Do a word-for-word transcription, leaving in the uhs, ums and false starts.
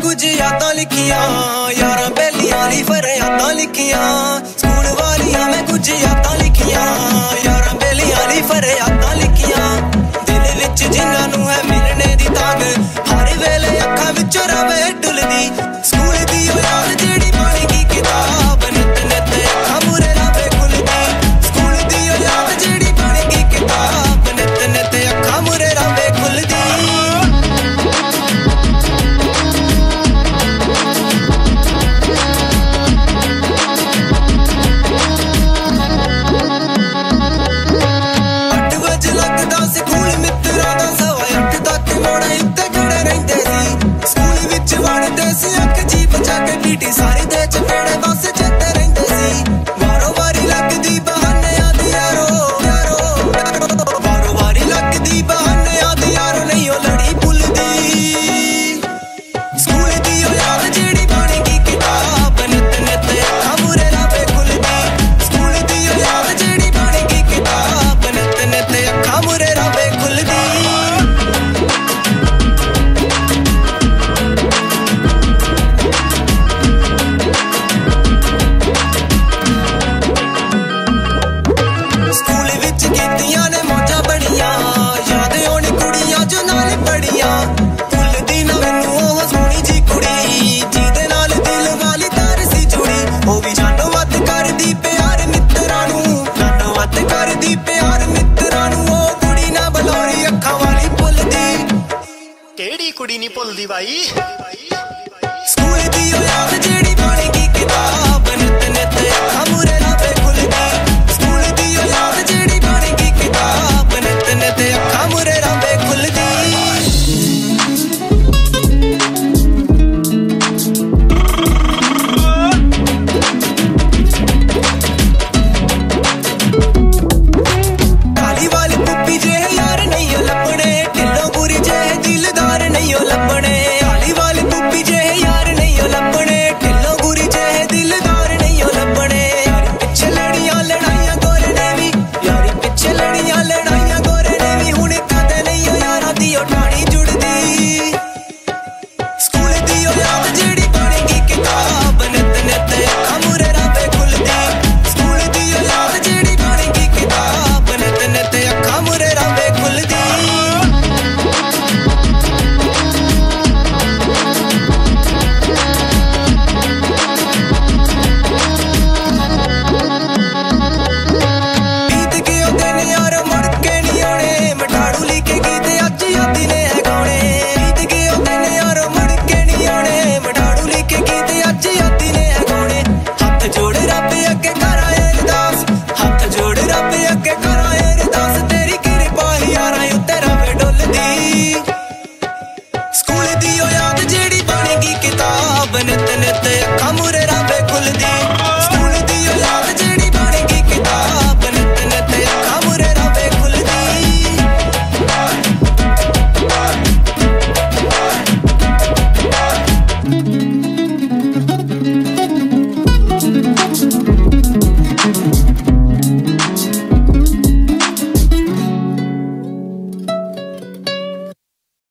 कुछ यादां लिखियां यारां बेलियां दी फरियादां लिखियां स्कूल वालियां मैं कुछ यादां लिखियां यारां बेलियां दी फरियादां लिखियां दिल विच जिन्हां नूं है मिलने दी तांग हर वेले अखां विचों रवे डुलदी स्कूल दी ओ याद जेड़ी बन गई किताब नित नित अखां मुरे रवे खुलदी स्कूल दी ओ याद जेड़ी बन गई किताब नित नित अखां मुरे रवे खुलदी स्कूल मित्रा दा सवा अठ तक मोड़ा इत्ते खड़े रहिंदे सी स्कूल विच वड़दे सी अख जी बचा के पीटी सारी दे चपेड़े बस चेते रहिंदे सी वारो वारी लगदी बहाने आदी यारो यारो वारो वारी लगदी बहाने आदी यारो नहीं ओ लड़ी भुलदी स्कूल दी ओ याद जेड़ी बन गई किताब नित नित अखां मुरे रवे खुलदी स्कूल दी ओ याद जेड़ी बन गई किताब नित नित अखां मुरे रवे खुलदी स्कूल विच कीतियां ने मौजां बड़ियां याद होनी कुड़ियां जो नाल पढ़ियां भुलदी ना मैनू ओह सोहनी जी कुड़ी जिहदे नाल दिल वाली तार सी जुड़ी ओ भी जानो वध करदी प्यार मित्तरां नूं जानो वध करदी प्यार मित्तरां नूं ओ कुड़ी ना बलौरी अखां वाली भुलदी केड़ी कुड़ी नहीं भुलदी भाई स्कूल दी ओ याद